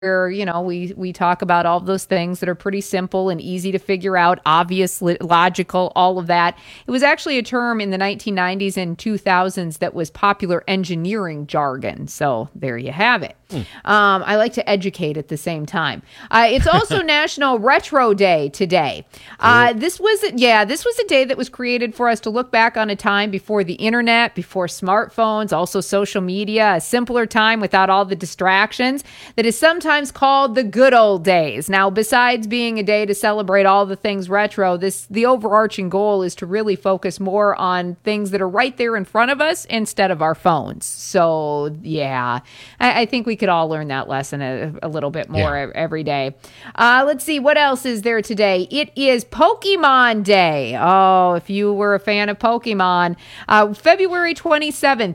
where, we talk about all of those things that are pretty simple and easy to figure out, obvious, logical, all of that. It was actually a term in the 1990s and 2000s that was popular engineering jargon. So there you have it. I like to educate at the same time. It's also National Retro Day today. This was a day that was created for us to look back on a time before the internet, before smartphones, also social media, a simpler time without all the distractions that is sometimes called the good old days. Now, besides being a day to celebrate all the things retro, the overarching goal is to really focus more on things that are right there in front of us instead of our phones. So, yeah, I think we could all learn that lesson a little bit more every day. Let's see, what else is there today? It is Pokemon Day. Oh, if you were a fan of Pokemon, February 27th,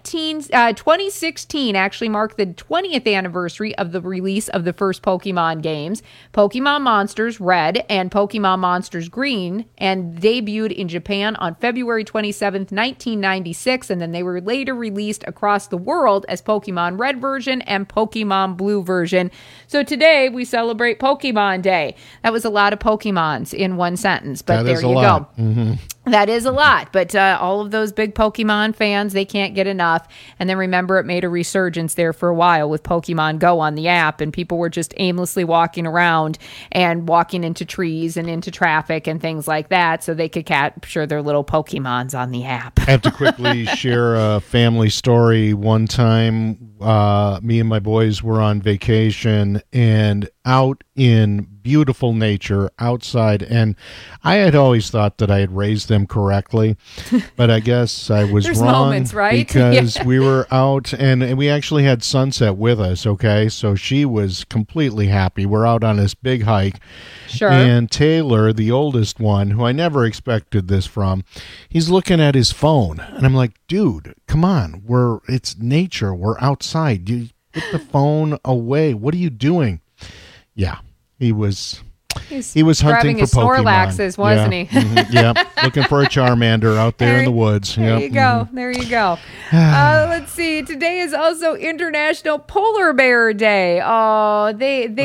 2016 actually marked the 20th anniversary of the release of the first Pokemon games, Pokemon Monsters Red and Pokemon Monsters Green, and debuted in Japan on February 27th, 1996, and then they were later released across the world as Pokemon Red version and Pokemon Blue version. So today we celebrate Pokemon Day. That was a lot of Pokemons in one sentence, but there you go. Mm-hmm. That is a lot, but all of those big Pokemon fans, they can't get enough. And then remember, it made a resurgence there for a while with Pokemon Go on the app, and people were just aimlessly walking around and walking into trees and into traffic and things like that so they could capture their little Pokemons on the app. I have to quickly share a family story. One time, me and my boys were on vacation and out in beautiful nature outside, and I had always thought that I had raised them correctly, but I guess I was There's wrong moments, right? because we were out and we actually had sunset with us. Okay, so she was completely happy. We're out on this big hike. Sure. And Taylor, the oldest one, who I never expected this from, he's looking at his phone, and I'm like, dude, come on, it's nature, we're outside, you put the phone away, what are you doing? Yeah, he was hunting for Pokemon. Snorlaxes, wasn't he? Mm-hmm, yep, looking for a Charmander out there in the woods. There yep. you go. There you go. Let's see. Today is also International Polar Bear Day. Oh,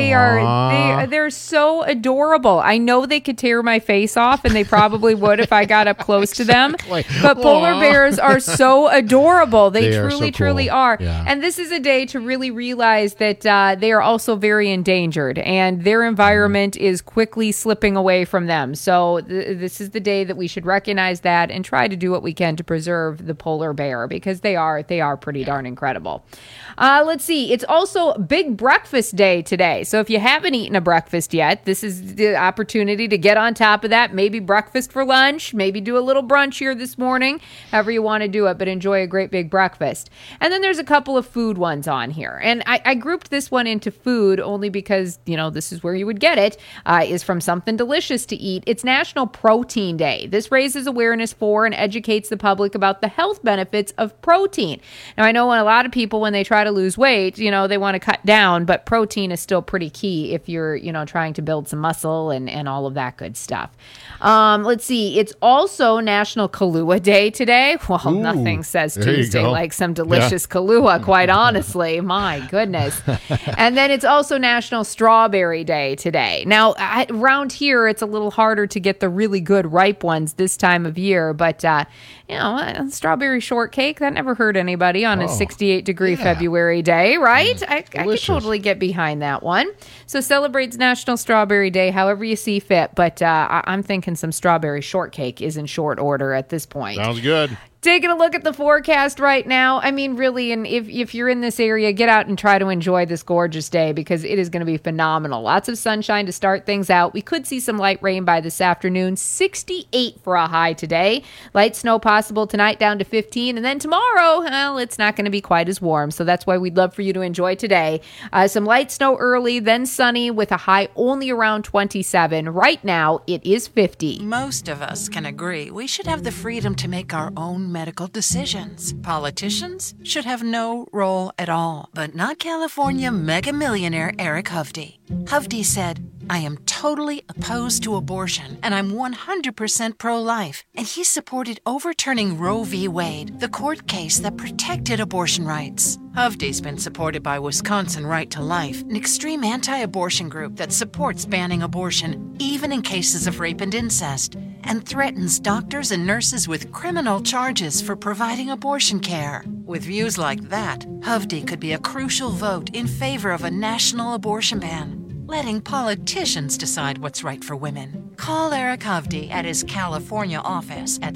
they're so adorable. I know they could tear my face off, and they probably would if I got up close to them. But polar bears are so adorable. They truly are. Yeah. And this is a day to really realize that they are also very endangered, and their environment is quickly slipping away from them. So this is the day that we should recognize that and try to do what we can to preserve the polar bear, because they are pretty darn incredible. Let's see. It's also Big Breakfast Day today. So if you haven't eaten a breakfast yet, this is the opportunity to get on top of that. Maybe breakfast for lunch, maybe do a little brunch here this morning, however you want to do it, but enjoy a great big breakfast. And then there's a couple of food ones on here. And I grouped this one into food only because, this is where you would get it, is from something delicious to eat. It's National Protein Day. This raises awareness for and educates the public about the health benefits of protein. Now, I know a lot of people, when they try to lose weight, they want to cut down, but protein is still pretty key if you're, trying to build some muscle and all of that good stuff. Let's see. It's also National Kahlua Day today. Well, Ooh, nothing says Tuesday like some delicious Kahlua, quite honestly. My goodness. And then it's also National Strawberry Day today. Now, around here, it's a little harder to get the really good ripe ones this time of year, but, strawberry shortcake, that never hurt anybody on a 68-degree February day, right? I could totally get behind that one. So celebrates National Strawberry Day however you see fit, but I'm thinking some strawberry shortcake is in short order at this point. Sounds good. Taking a look at the forecast right now. I mean, really, and if you're in this area, get out and try to enjoy this gorgeous day because it is going to be phenomenal. Lots of sunshine to start things out. We could see some light rain by this afternoon. 68 for a high today. Light snow possible tonight down to 15. And then tomorrow, well, it's not going to be quite as warm. So that's why we'd love for you to enjoy today. Some light snow early, then sunny with a high only around 27. Right now, it is 50. Most of us can agree we should have the freedom to make our own medical decisions. Politicians should have no role at all, but not California mega millionaire Eric Hovde. Hovde said, I am totally opposed to abortion, and I'm 100% pro-life. And he supported overturning Roe v. Wade, the court case that protected abortion rights. Hovde's been supported by Wisconsin Right to Life, an extreme anti-abortion group that supports banning abortion, even in cases of rape and incest, and threatens doctors and nurses with criminal charges for providing abortion care. With views like that, Hovde could be a crucial vote in favor of a national abortion ban, letting politicians decide what's right for women. Call Eric Hovde at his California office at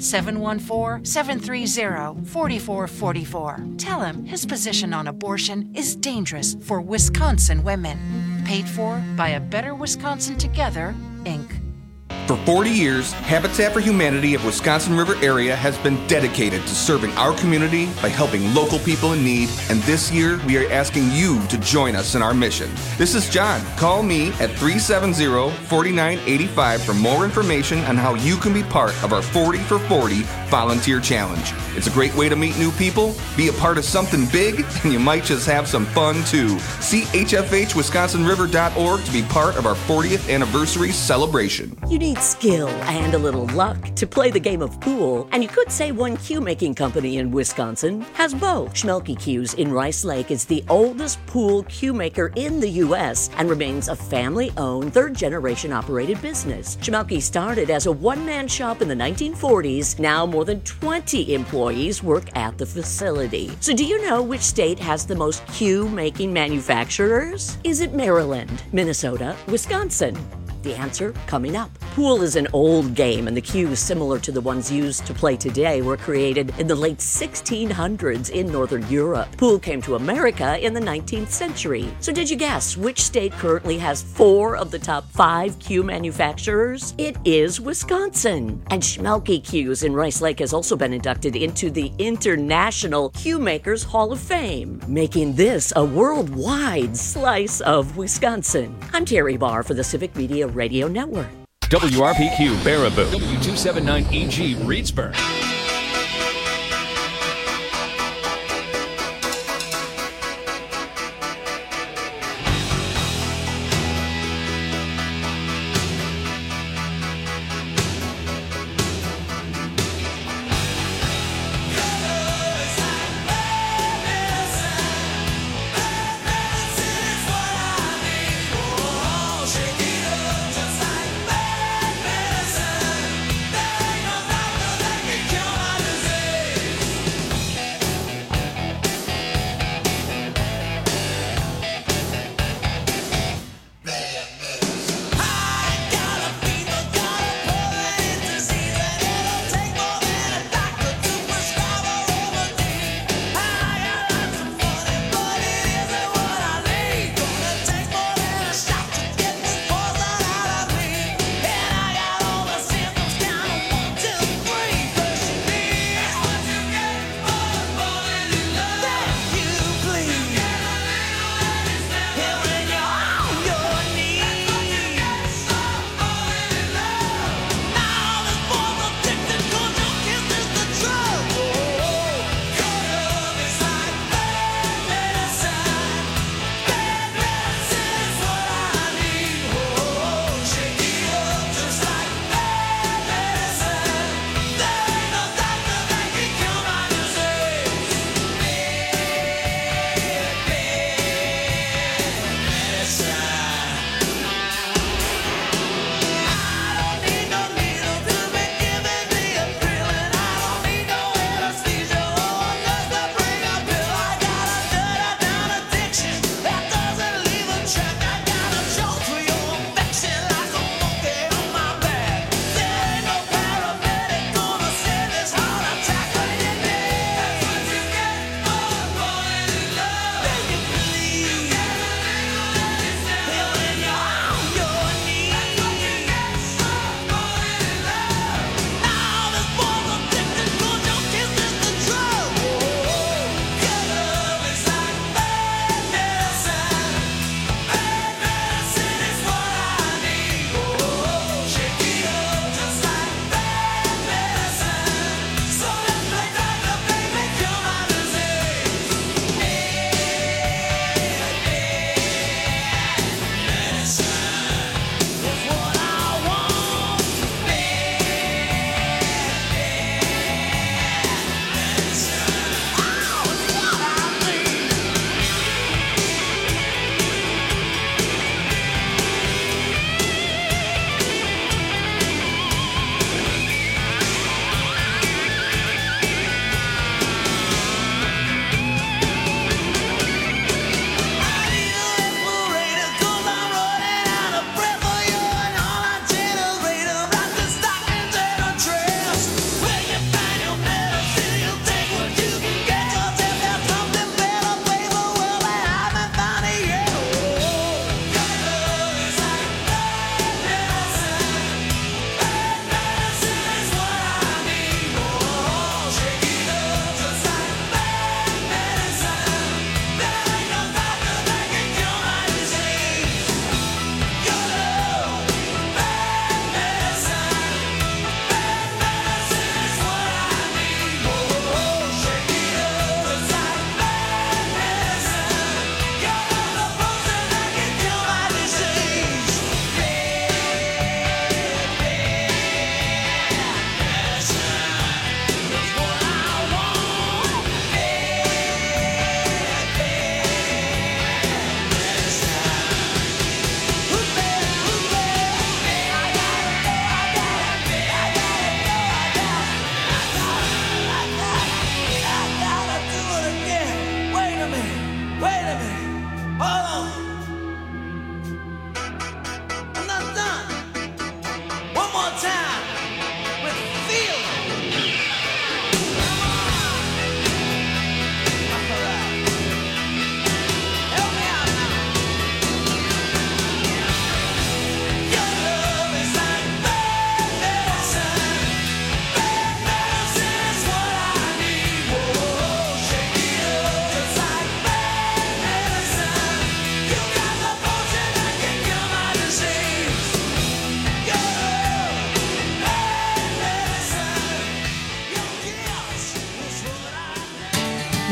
714-730-4444. Tell him his position on abortion is dangerous for Wisconsin women. Paid for by A Better Wisconsin Together, Inc. For 40 years, Habitat for Humanity of Wisconsin River area has been dedicated to serving our community by helping local people in need, and this year we are asking you to join us in our mission. This is John. Call me at 370-4985 for more information on how you can be part of our 40 for 40 volunteer challenge. It's a great way to meet new people, be a part of something big, and you might just have some fun too. See hfhwisconsinriver.org to be part of our 40th anniversary celebration. You need skill and a little luck to play the game of pool, and you could say one cue-making company in Wisconsin has both. Schmelke Cues in Rice Lake is the oldest pool cue maker in the U.S. and remains a family-owned, third-generation operated business. Schmelke started as a one-man shop in the 1940s. Now more than 20 employees work at the facility. So do you know which state has the most cue-making manufacturers? Is it Maryland, Minnesota, Wisconsin? The answer coming up. Pool is an old game, and the cues similar to the ones used to play today were created in the late 1600s in Northern Europe. Pool came to America in the 19th century. So did you guess which state currently has 4 of the top 5 cue manufacturers? It is Wisconsin. And Schmelke Cues in Rice Lake has also been inducted into the International Cue Makers Hall of Fame, making this a worldwide slice of Wisconsin. I'm Terry Barr for the Civic Media Radio Network. WRPQ Baraboo, W279EG Reedsburg.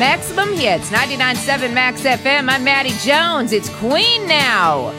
Maximum Hits, 99.7 Max FM. I'm Maddie Jones. It's Queen now.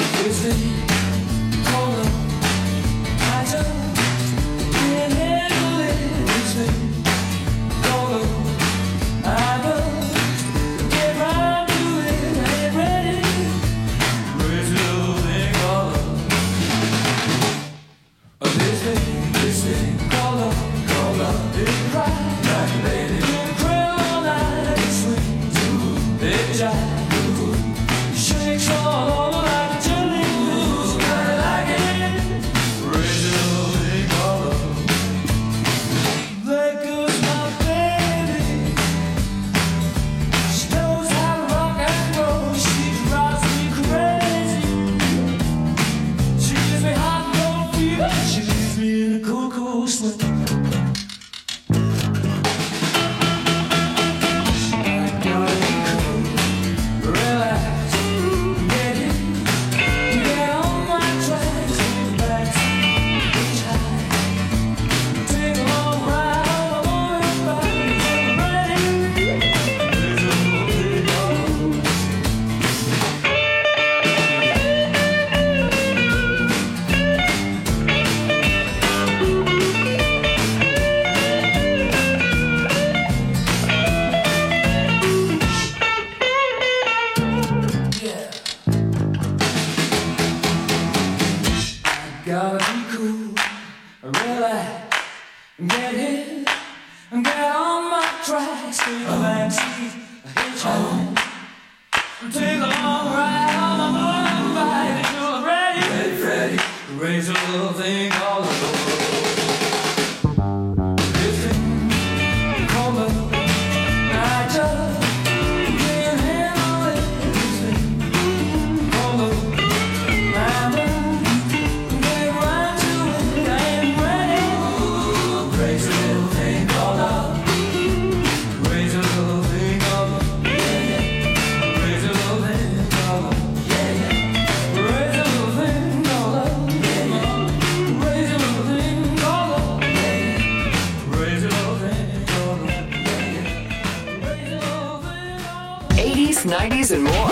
And more.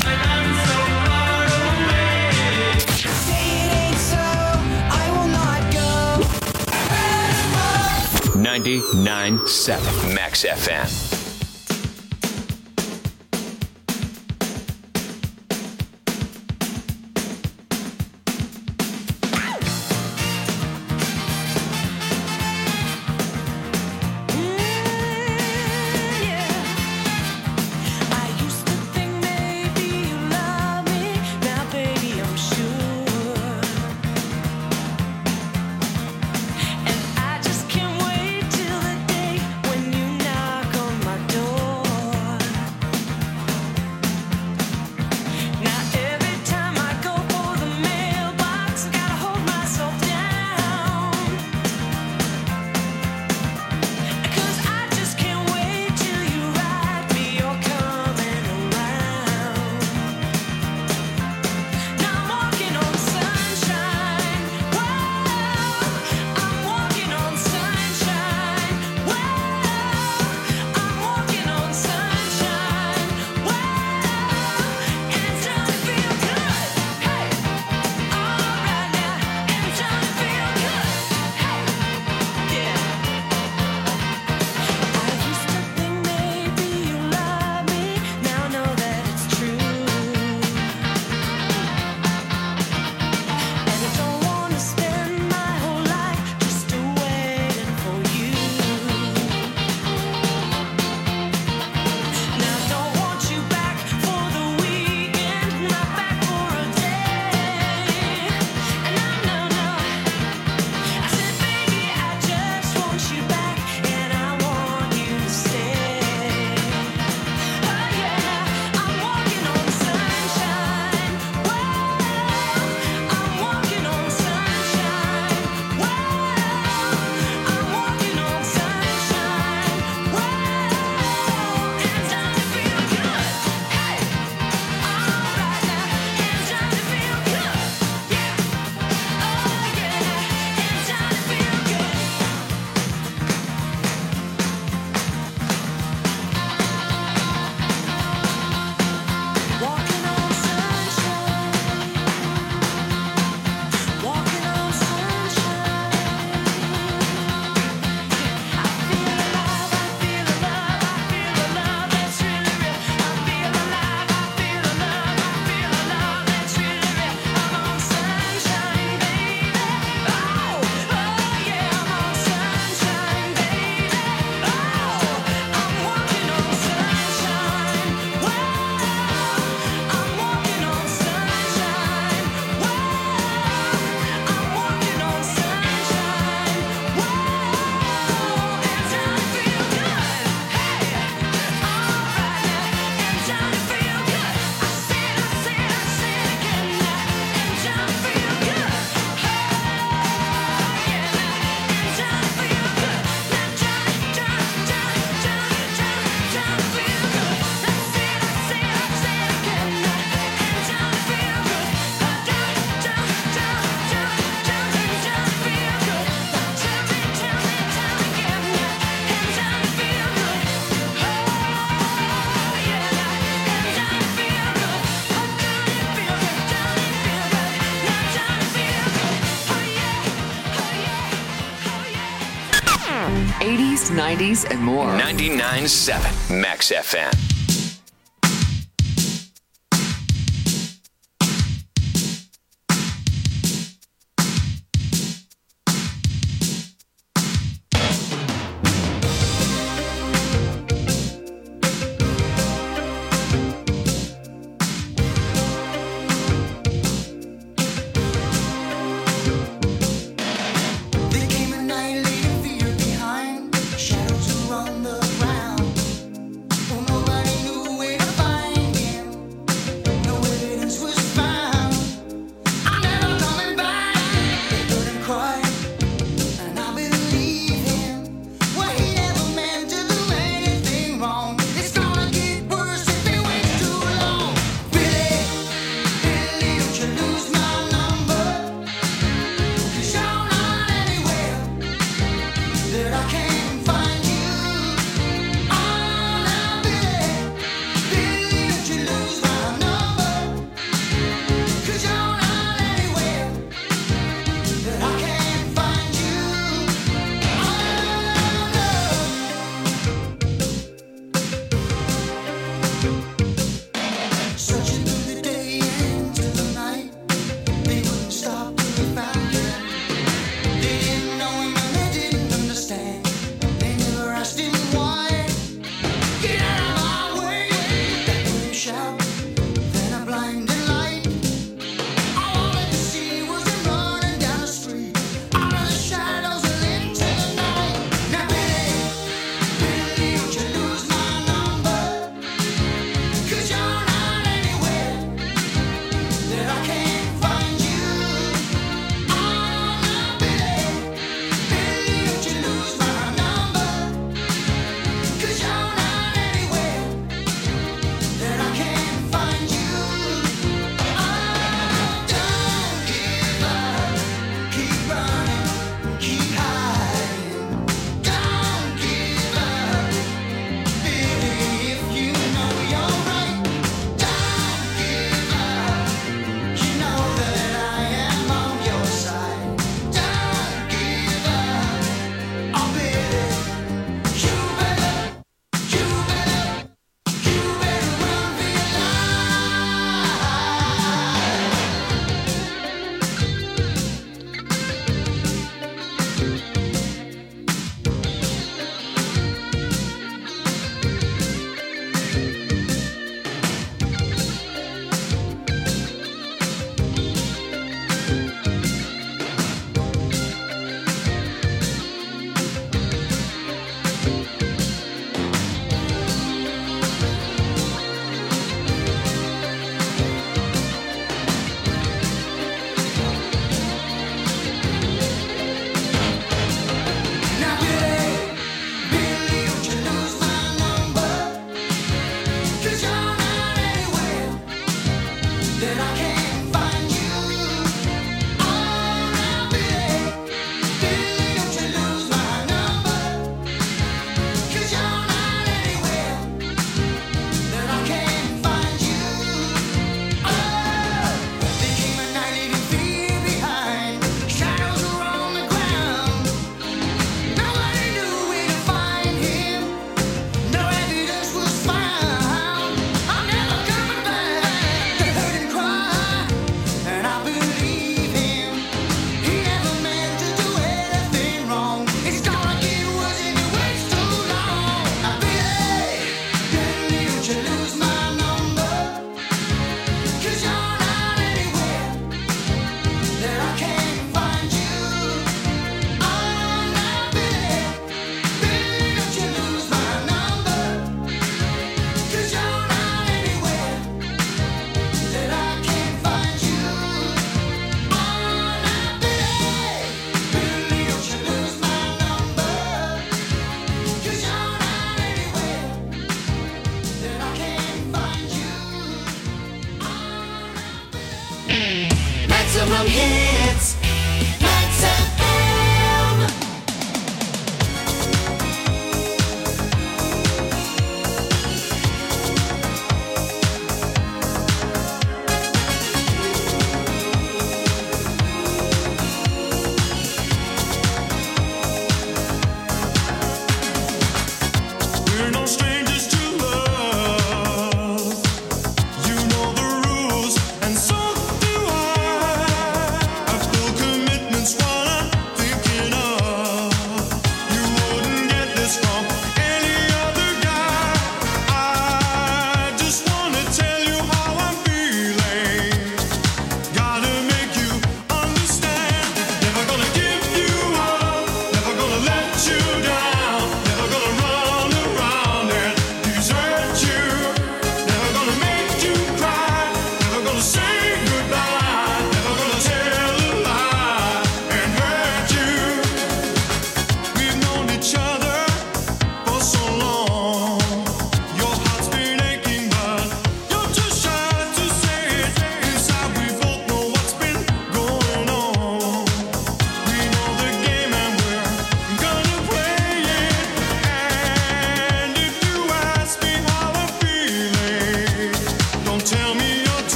99.7 Max FM. And I just can't wait till the day when you knock on my 80s, 90s, and more. 99.7 Max FM. Maximum hits. Max FM.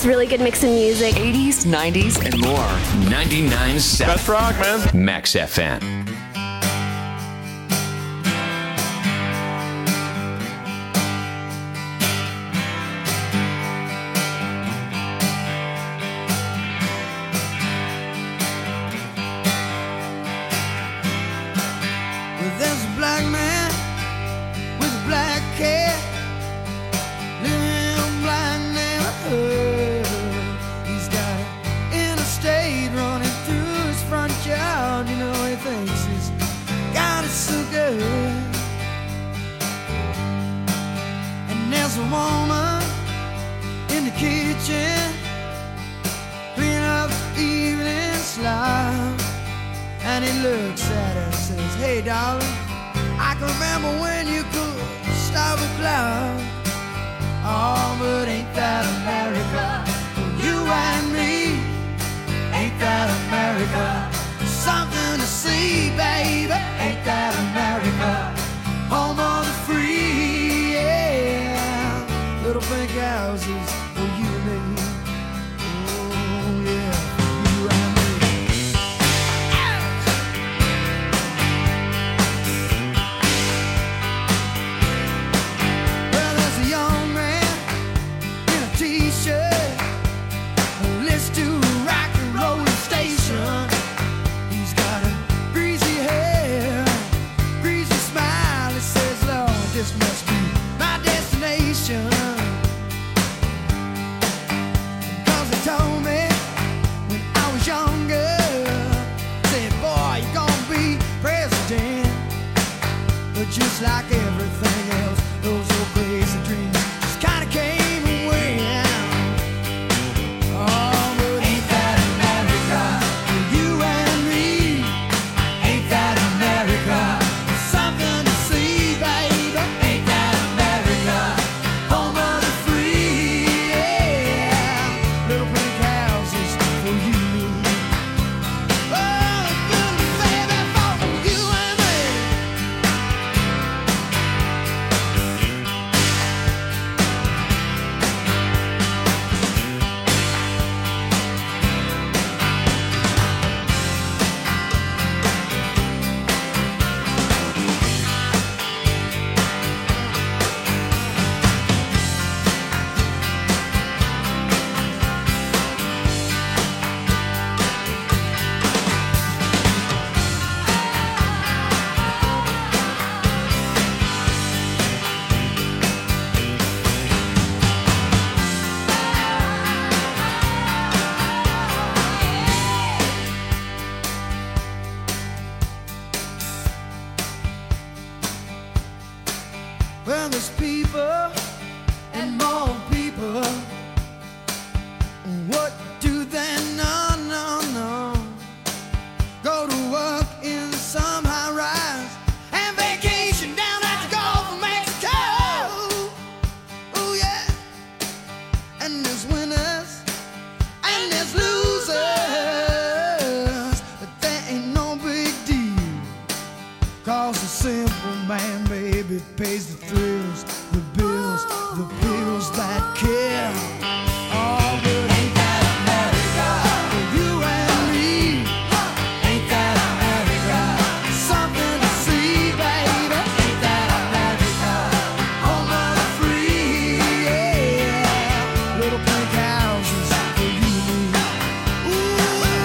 really good mix of music. 80s, 90s, and more. 99.7. Best rock, man. Max FM. There's a black man with a black cat living in a black neighborhood. He's got an interstate running through his front yard. You know, he thinks he's got it so good. And there's a woman in the kitchen cleaning up the evening slop. And he looks at her and says, hey, darling, I can remember when you could stop a cloud. Oh, but ain't that America? For you and me, ain't that America? Something to see, baby, ain't that America? Home of the free, yeah. Little pink houses for you and me. Oh, yeah, for you and me. This must be my destination. Cause they told me when I was younger, said, boy, you're gonna be president. But just like everything else, those old crazy dreams just kinda came and went. Oh, but ain't that America? For you and me, ain't that America? Something to see, baby. Well, there's people and more people. What do they know? No. Go to work in some high rise and vacation down at the Gulf of Mexico. Oh yeah. And there's winners and there's losers, but that ain't no big deal. Cause the simple man, baby, pays the thrills, the bills that kill. Oh, but ain't that America? For you and me, ain't that America? Something to see, baby, ain't that America? Home of the free, yeah. Little pink houses for you and me. Ooh,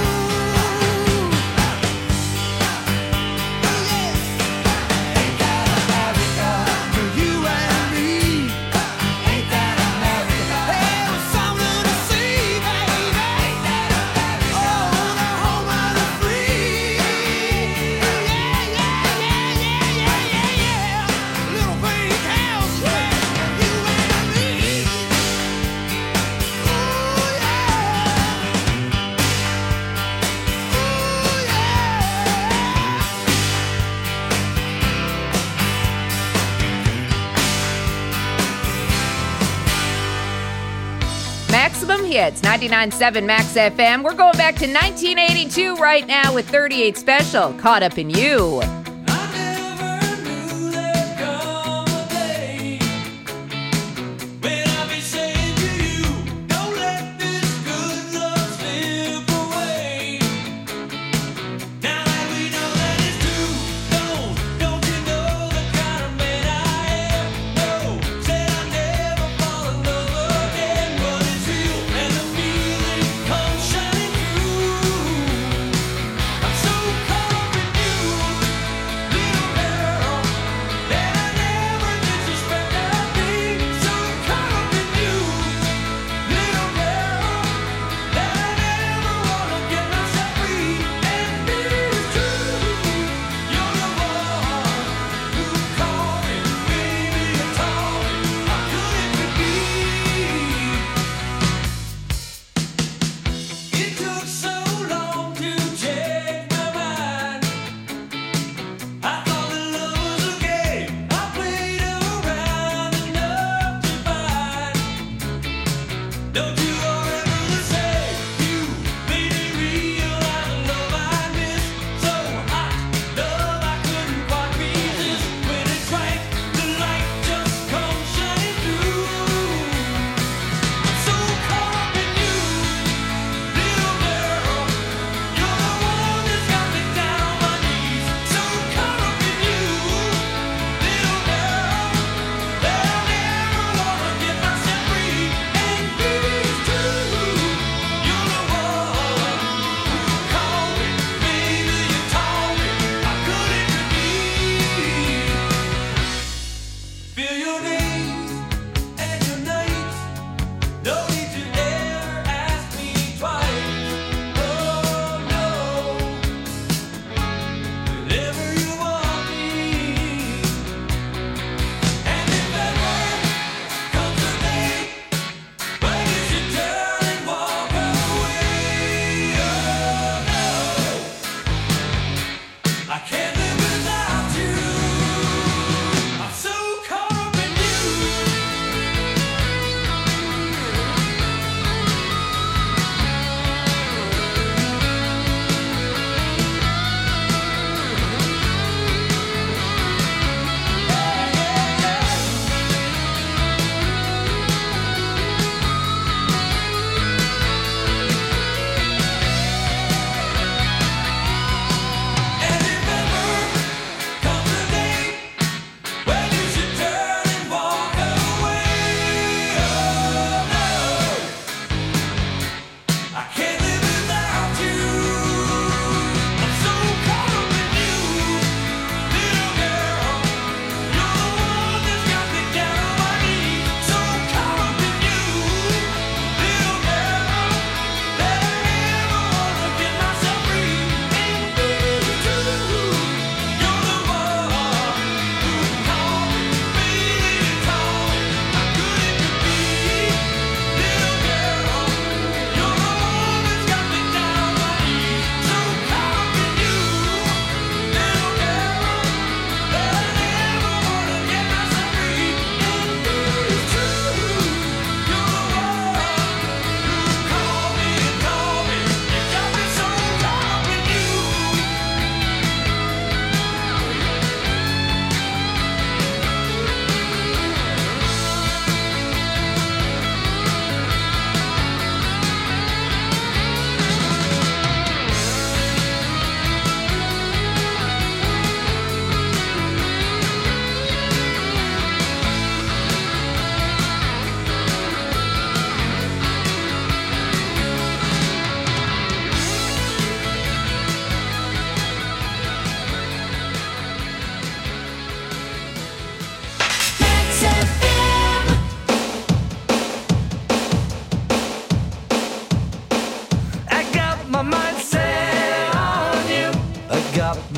yeah. Ain't that America? For you and me, ain't that America? Hey, there's something to see, baby, ain't that America? Oh, the home of the free, yeah. Little pink houses for you and me. Ooh, Maximum Hits, 99.7 Max FM. We're going back to 1982 right now with 38 Special, Caught Up in You. When I be saying to you, don't let this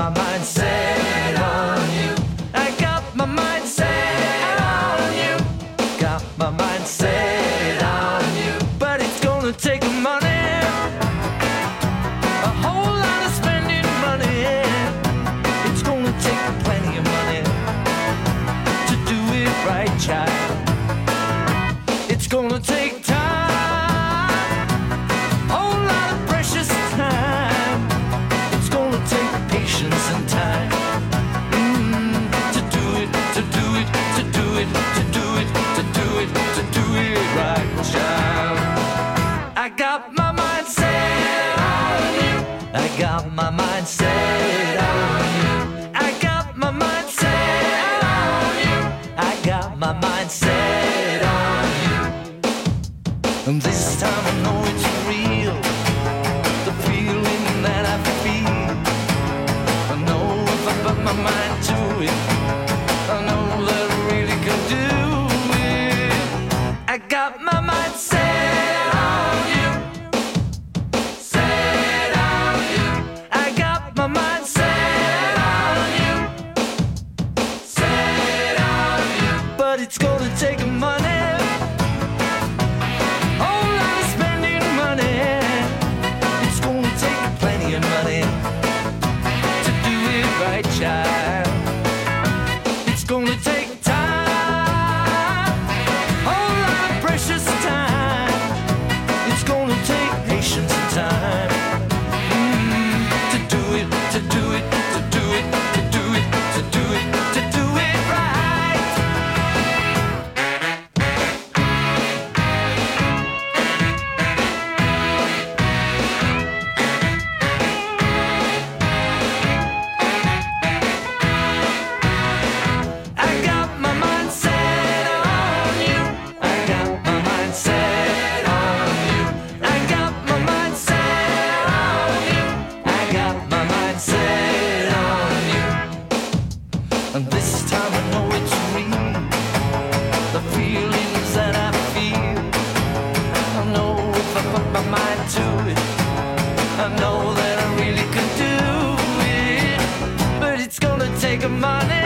my mind set on you. I got my mind set on you. Got my mind set on you. But it's gonna take money, a whole lot of spending money. It's gonna take plenty of money to do it right, child. It's gonna take time, whole lot of precious time. It's gonna take patience and time to do it, to do it, to do it, to do it, to do it, to do it right, child. I got my mind set on you. I got my mind set on you. I got my mind set on you. I got my mind set on you. And this time I know it's real, the feeling that I feel. I know if I put my mind to it, I know that I really can do it. I got my mind set on you. Set on you. I got my mind set on you. Set on you. But it's gonna take money, whole lot of spending money. It's gonna take plenty of money to do it right, child. It's gonna take time, whole lot of precious time. It's gonna take patience and time to do it, to do it, to do it, to do it, to do it, to do it right. I got my mind set on you. I got my mind set on you. I got my mind set on you. I got my mind set on you. And this time I know it's real, the feelings that I feel. I know if I put my mind to it, I know that I really can do it. But it's gonna take money,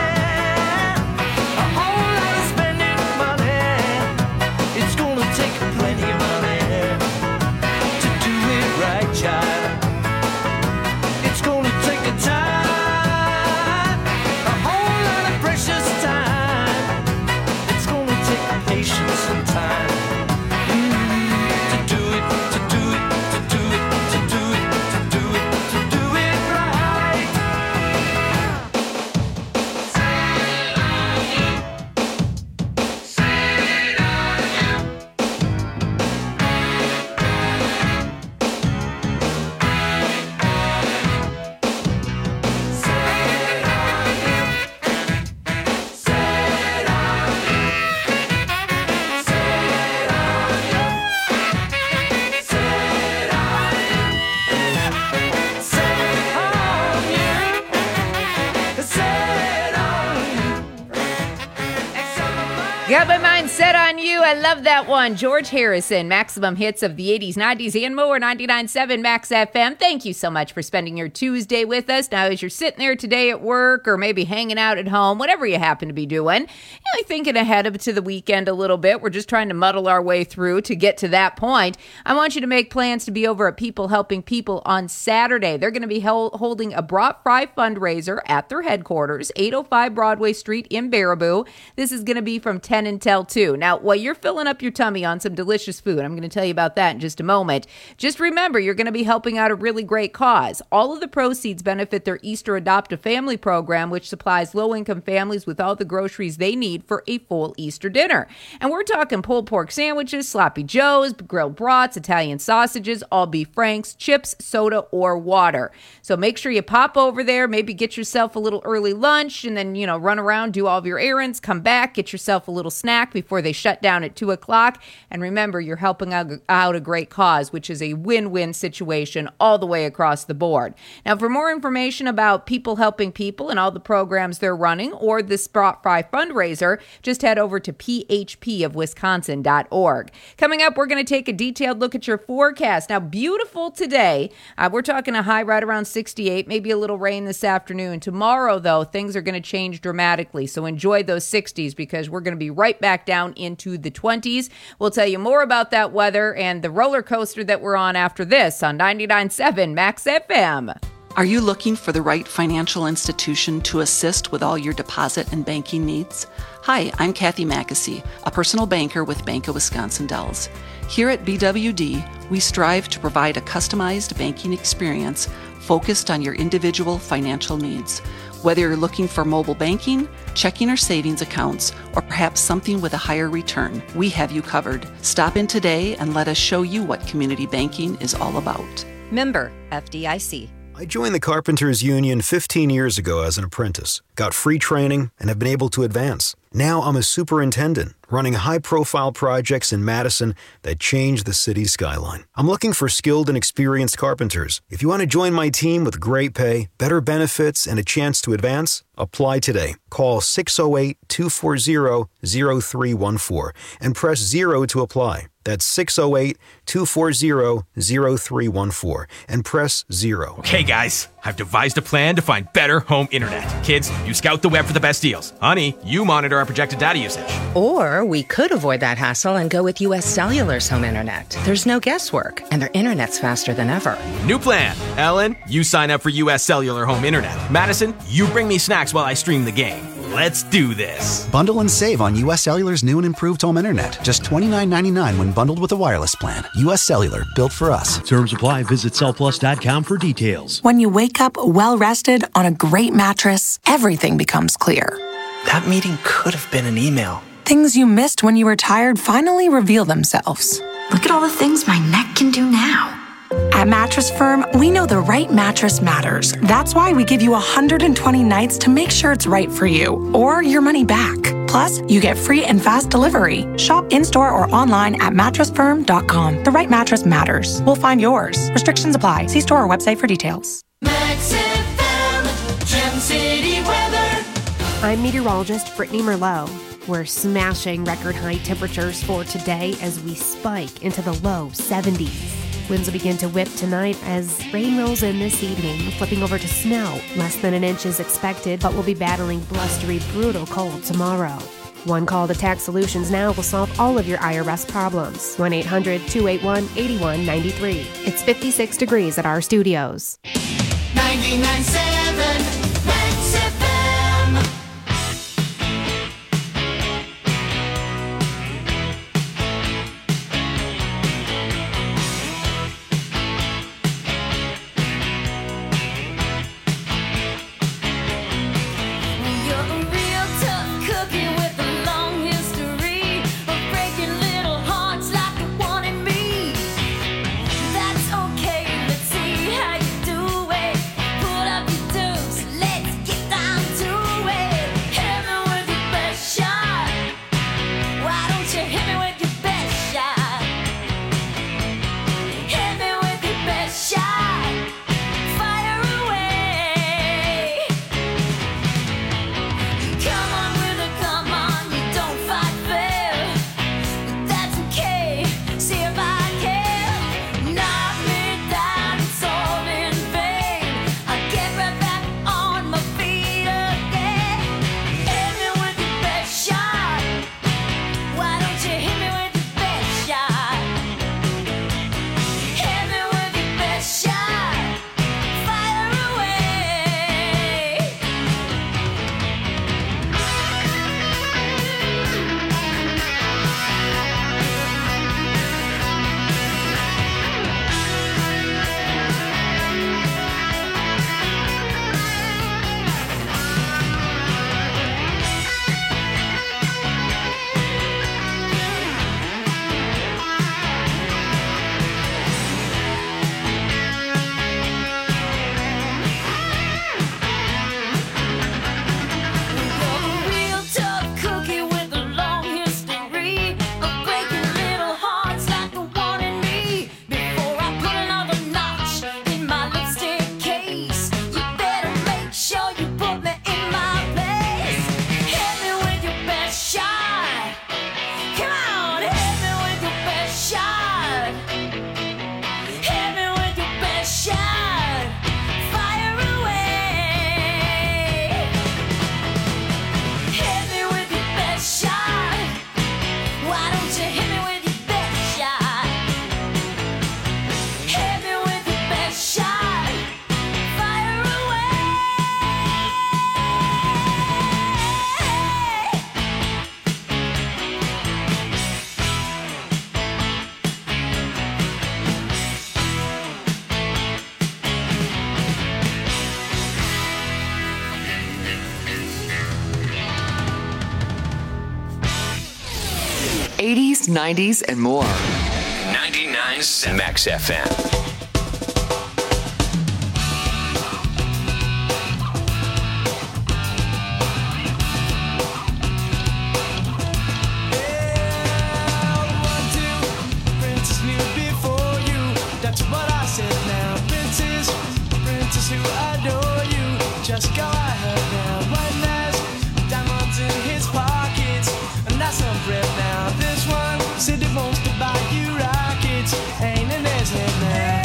a whole lot of spending money. It's gonna take plenty of money to do it right, child. It's gonna take a time, a whole lot of precious time. It's gonna take patience and time to do it, to do it, to do it, to do it, to do it, to do it right. Got my mind set on you. I love that one. George Harrison, maximum hits of the 80s, 90s, and more. 99.7 Max FM. Thank you so much for spending your Tuesday with us. Now, as you're sitting there today at work or maybe hanging out at home, whatever you happen to be doing, thinking ahead to the weekend a little bit. We're just trying to muddle our way through to get to that point. I want you to make plans to be over at People Helping People on Saturday. They're going to be holding a Brat Fry fundraiser at their headquarters, 805 Broadway Street in Baraboo. This is going to be from 10 until 2. Now, while you're filling up your tummy on some delicious food, I'm going to tell you about that in just a moment. Just remember, you're going to be helping out a really great cause. All of the proceeds benefit their Easter Adopt a Family program, which supplies low-income families with all the groceries they need for a full Easter dinner. And we're talking pulled pork sandwiches, sloppy joes, grilled brats, Italian sausages, all beef franks, chips, soda, or water. So make sure you pop over there, maybe get yourself a little early lunch, and then, run around, do all of your errands, come back, get yourself a little snack before before they shut down at 2 o'clock. And remember, you're helping out a great cause, which is a win-win situation all the way across the board. Now, for more information about People Helping People and all the programs they're running or the Spot Fry fundraiser, just head over to phpofwisconsin.org. Coming up, we're going to take a detailed look at your forecast. Now, beautiful today. We're talking a high right around 68, maybe a little rain this afternoon. Tomorrow, though, things are going to change dramatically. So enjoy those 60s because we're going to be right back down into the 20s. We'll tell you more about that weather and the roller coaster that we're on after this on 99.7 Max FM. Are you looking for the right financial institution to assist with all your deposit and banking needs? Hi, I'm Kathy Mackesy, a personal banker with Bank of Wisconsin Dells. Here at BWD, we strive to provide a customized banking experience focused on your individual financial needs. Whether you're looking for mobile banking, checking or savings accounts, or perhaps something with a higher return, we have you covered. Stop in today and let us show you what community banking is all about. Member FDIC. I joined the Carpenters Union 15 years ago as an apprentice, got free training, and have been able to advance. Now I'm a superintendent, running high-profile projects in Madison that change the city's skyline. I'm looking for skilled and experienced carpenters. If you want to join my team with great pay, better benefits, and a chance to advance, apply today. Call 608-240-0314 and press 0 to apply. That's 608-240-0314 and press 0. Okay, guys, I've devised a plan to find better home internet. Kids, you scout the web for the best deals. Honey, you monitor our projected data usage. Or we could avoid that hassle and go with U.S. Cellular's home internet. There's no guesswork, and their internet's faster than ever. New plan. Ellen, you sign up for U.S. Cellular home internet. Madison, you bring me snacks while I stream the game. Let's do this. Bundle and save on U.S. Cellular's new and improved home internet. Just $29.99 when bundled with a wireless plan. U.S. Cellular, built for us. Terms apply. Visit cellplus.com for details. When you wake up well-rested on a great mattress, everything becomes clear. That meeting could have been an email. Things you missed when you were tired finally reveal themselves. Look at all the things my neck can do now. At Mattress Firm, we know the right mattress matters. That's why we give you 120 nights to make sure it's right for you, or your money back. Plus, you get free and fast delivery. Shop in-store or online at mattressfirm.com. The right mattress matters. We'll find yours. Restrictions apply. See store or website for details. Max FM, Gem City weather. I'm meteorologist Brittany Merlot. We're smashing record high temperatures for today as we spike into the low 70s. Winds will begin to whip tonight as rain rolls in this evening, flipping over to snow. Less than an inch is expected, but we'll be battling blustery, brutal cold tomorrow. One call to Tax Solutions Now will solve all of your IRS problems. 1-800-281-8193. It's 56 degrees at our studios. 99.7 Max FM. That's okay, let's see how you do it. Put up your 80s, 90s, and more. 99.7 Max FM. Who adore you, just go ahead now. One last diamonds in his pockets, and that's some bread now. This one said he wants to buy you rockets, ain't in his head now.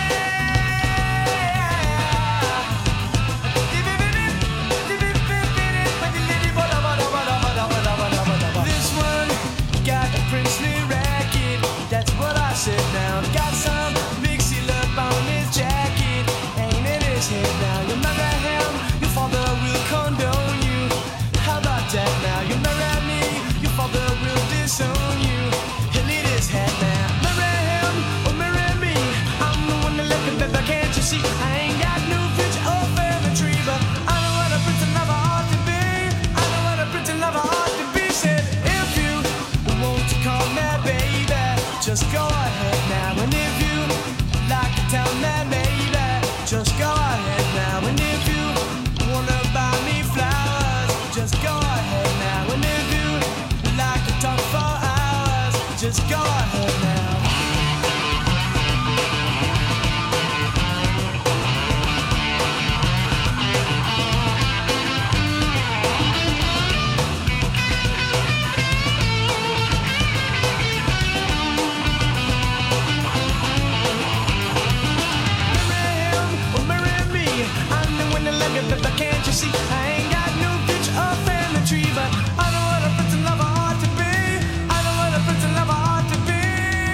This one got a princely racket, that's what I said now. Got some big seal up on his jacket. Head now, you marry him, your father will condone you. How about that now? You marry me, your father will disown you. He'll eat his head now. Marry him or marry me, I'm the one that left him, baby, can't you see? I ain't got no future or family tree, but I know what a pretty lover ought to be. I know what a pretty lover ought to be. Said if you want to call me baby, just go ahead now. And if you like to tell me maybe, just go ahead now. And if you wanna buy me flowers, just go ahead now. And if you like to talk for hours, just go ahead now. But can't you see, I ain't got no future or family tree, but I know what a pretty lover ought to be. I know what a pretty lover ought to be.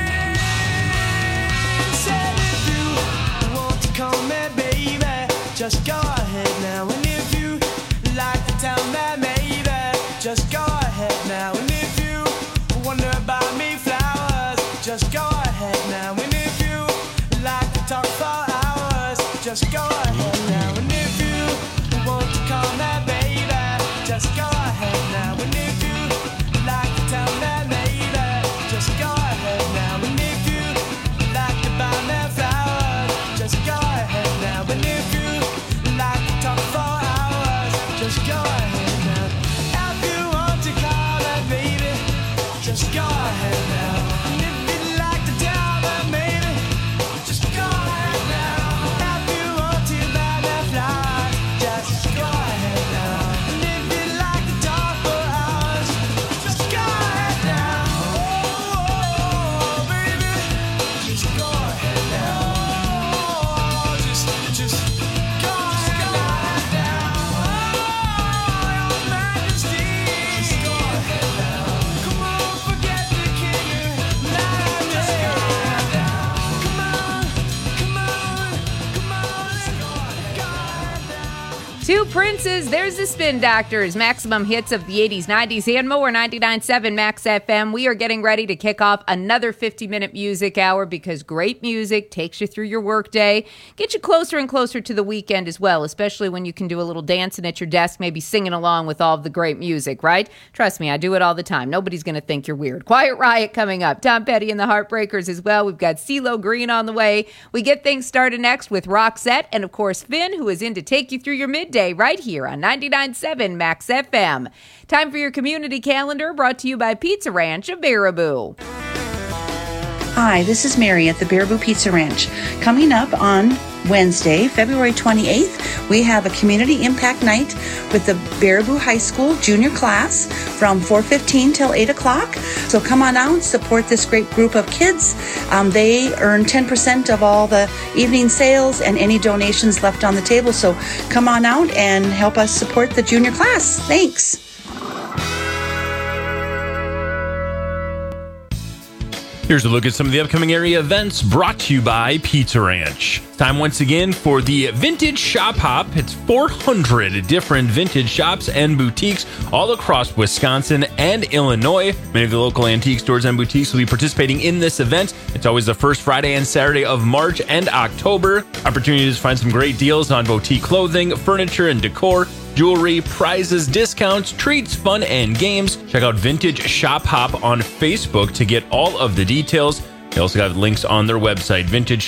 Said if you want to call me baby, just go ahead now. And if you like to tell me maybe, just go ahead now. And if you wonder buy me flowers, just go ahead now. And if you like to talk for hours, just go ahead now. And if you want to call me baby, just go ahead now. And if you like to tell me maybe, just go ahead now. And if you like to buy me flowers, just go ahead now. And if you like to talk for hours, just go ahead now. If you want to call me baby, just go ahead now. And if you like to tell me maybe, just go ahead now. If you want to buy me flowers, just go ahead now. And if you like to talk for hours, just go ahead now. Oh, baby, just go ahead now. Oh, just go ahead now. Oh, your majesty, just go ahead now. Come on, forget the king. Just go ahead now. Come on, come on, come on, let's go ahead now. Two Princes, there's the Spin Doctors, maximum hits of the 80s, 90s, and more. 99.7 Max FM. We are getting ready to kick off another 50-minute music hour because great music takes you through your workday, get you closer and closer to the weekend as well, especially when you can do a little dancing at your desk, maybe singing along with all of the great music, right? Trust me, I do it all the time. Nobody's going to think you're weird. Quiet Riot coming up. Tom Petty and the Heartbreakers as well. We've got CeeLo Green on the way. We get things started next with Roxette and, of course, Finn, who is in to take you through your midday right here on 99.7 Max FM. Time for your community calendar, brought to you by Pizza Ranch of Baraboo. Hi, this is Mary at the Baraboo Pizza Ranch. Coming up on Wednesday, February 28th, we have a community impact night with the Baraboo High School junior class from 4:15 till 8 o'clock. So come on out, support this great group of kids. They earn 10% of all the evening sales and any donations left on the table. So come on out and help us support the junior class. Thanks. Here's a look at some of the upcoming area events brought to you by Pizza Ranch. Time once again for the Vintage Shop Hop. It's 400 different vintage shops and boutiques all across Wisconsin and Illinois. Many of the local antique stores and boutiques will be participating in this event. It's always the first Friday and Saturday of March and October. Opportunities to find some great deals on boutique clothing, furniture, and decor. jewelry, prizes, discounts, treats, fun, and games. Check out Vintage Shop Hop on Facebook to get all of the details. They also have links on their website,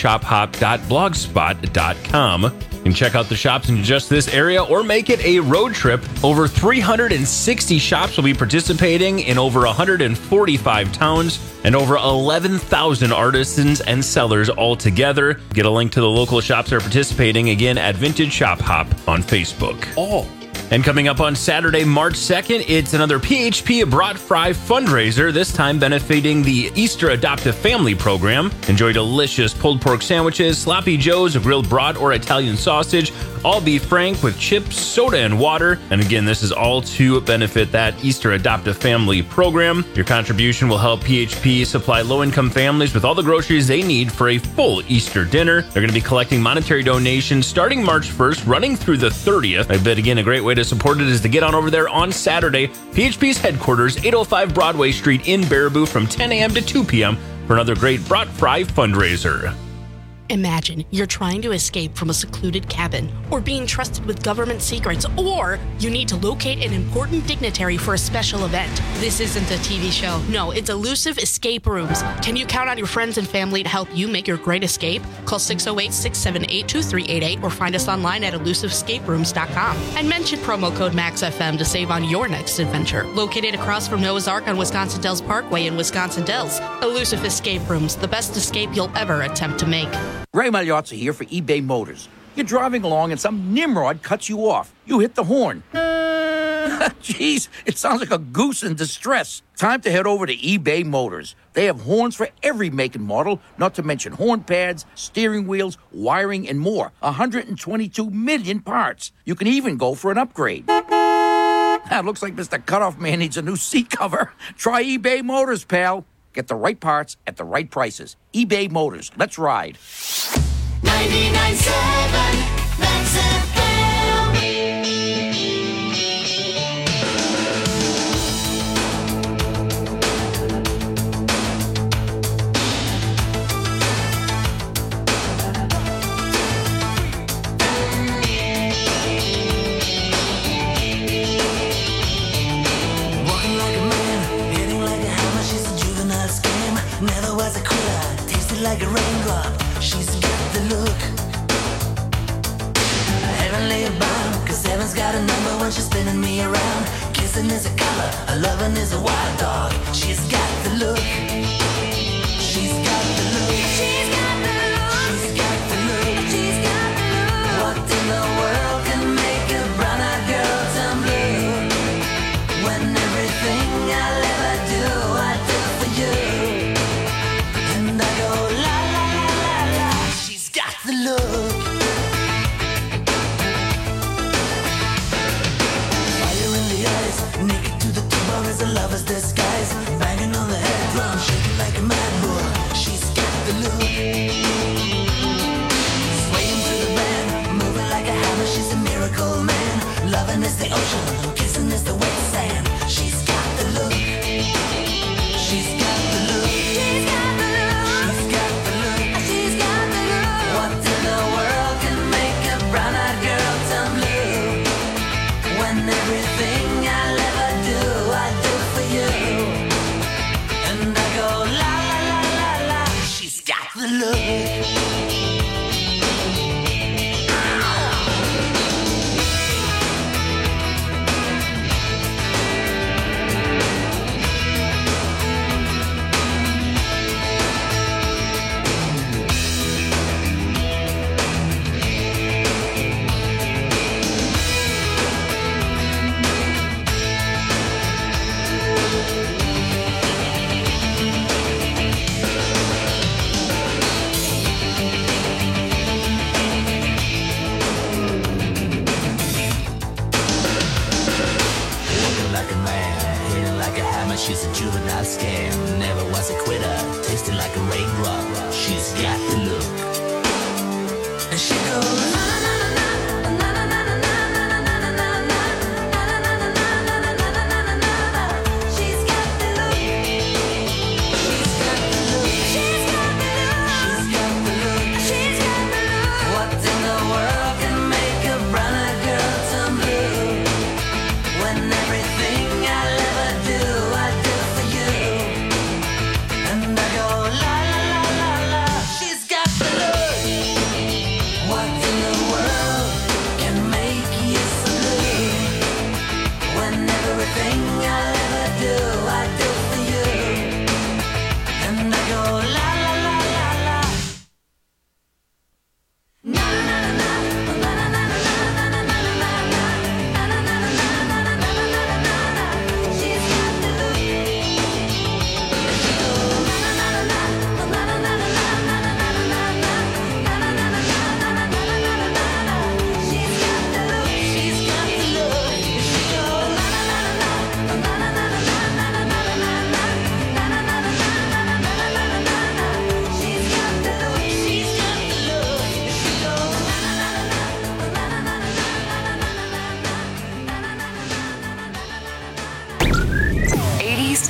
vintageshophop.blogspot.com. You can check out the shops in just this area or make it a road trip. Over 360 shops will be participating in over 145 towns and over 11,000 artisans and sellers altogether. Get a link to the local shops that are participating again at Vintage Shop Hop on Facebook. And coming up on Saturday, March 2nd, it's another PHP Brat Fry fundraiser, this time benefiting the Easter Adoptive Family Program. Enjoy delicious pulled pork sandwiches, sloppy joes, a grilled brat or Italian sausage, all beef frank with chips, soda, and water. And again, this is all to benefit that Easter Adoptive Family Program. Your contribution will help PHP supply low-income families with all the groceries they need for a full Easter dinner. They're going to be collecting monetary donations starting March 1st, running through the 30th. I bet, again, a great way to support it is to get on over there on Saturday. PHP's headquarters, 805 Broadway Street in Baraboo from 10 a.m. to 2 p.m. for another great Brat Fry fundraiser. Imagine you're trying to escape from a secluded cabin, or being trusted with government secrets, or you need to locate an important dignitary for a special event. This isn't a TV show. No, it's Elusive Escape Rooms. Can you count on your friends and family to help you make your great escape? Call 608-678-2388 or find us online at elusiveescaperooms.com and mention promo code MAXFM to save on your next adventure. Located across from Noah's Ark on Wisconsin Dells Parkway in Wisconsin Dells, Elusive Escape Rooms, the best escape you'll ever attempt to make. Ray Magliozzi here for eBay Motors. You're driving along and some nimrod cuts you off. You hit the horn. Jeez, it sounds like a goose in distress. Time to head over to eBay Motors. They have horns for every make and model, not to mention horn pads, steering wheels, wiring, and more. 122 million parts. You can even go for an upgrade. Looks like Mr. Cutoff Man needs a new seat cover. Try eBay Motors, pal. Get the right parts at the right prices. eBay Motors. Let's ride. 99.7 Max FM. Walking like a man, hitting like a hammer. She's a juvenile scam. Never was a quitter. Tasted like a raindrop. She's got the look. Heavenly bound, cause heaven's got a number when she's spinning me around. Kissing is a color, a loving is a wild dog. She's got the look. She's got the look. She's got the look. She's got the look. She's got the look. What in the world can make a brown-eyed girl turn blue? When everything I'll ever do, I do for you. And I go la la la la la. She's got the look. Fire in the eyes, naked to the bone as a lover's disguise. Banging on the head drum, shaking like a mad bull. She's got the look. Swaying through the band, moving like a hammer. She's a miracle man. Loving is the ocean, kissing is the wet sand. She's got the look. She's got the look. She's got the look. She's got the look. She's got the look. What in the world can make a brown-eyed girl turn blue? When everything I'll ever do, I do for you. And I go la la la la la. She's got the look. Looking like a man, hitting like a hammer. She's a juvenile scam. Never was a quitter. Tasted like a raindrop. She's got the look. And she goes na na na na na na na na na na na na. She's got the look. She's got the look. She's got the look. She's got the look. What in the world can make a brown-eyed girl turn blue?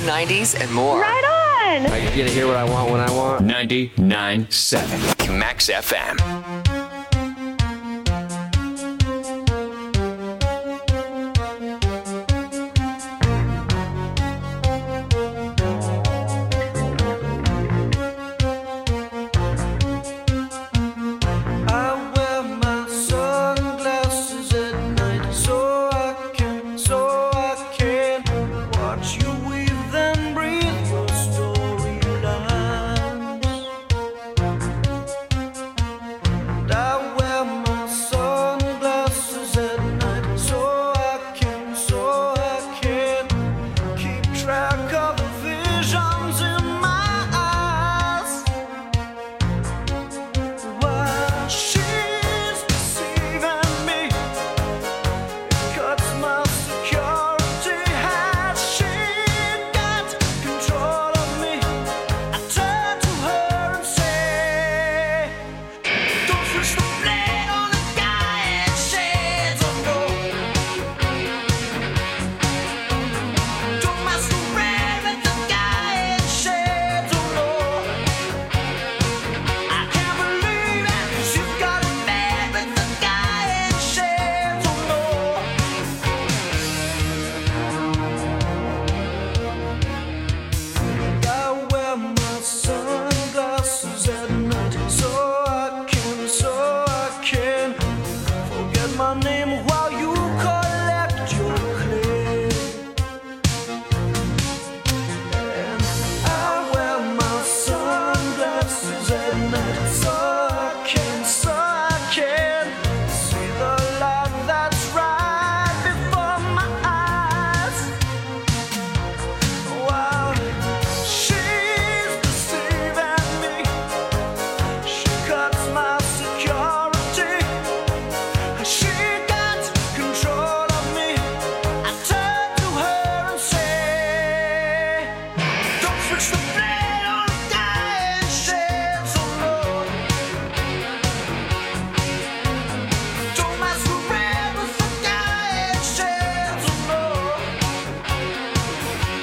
90s, and more. Right on! I get to hear what I want when I want. 99.7 Max FM.